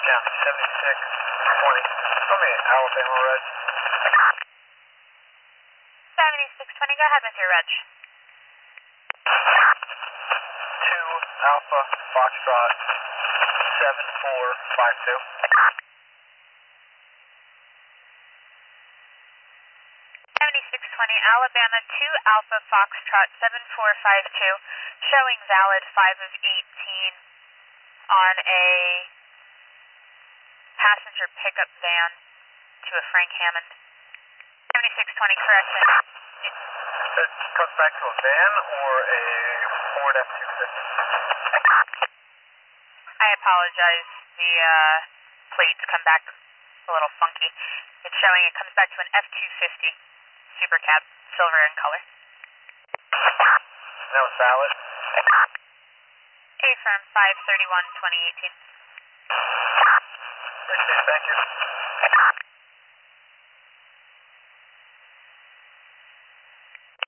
Yeah, 7620. Tell me, Alabama Red. 7620, go ahead with your reg. 2 Alpha Foxtrot 7452. 7620, Alabama 2 Alpha Foxtrot 7452, showing valid 5 of 18 on a passenger pickup van to a Frank Hammond. 7620, correction. It comes back to a van or a Ford F-250? I apologize. The plates come back a little funky. It's showing it comes back to an F-250 Super Cab, silver in color. That was valid. A-firm 5/31/2018. Appreciate it, thank you.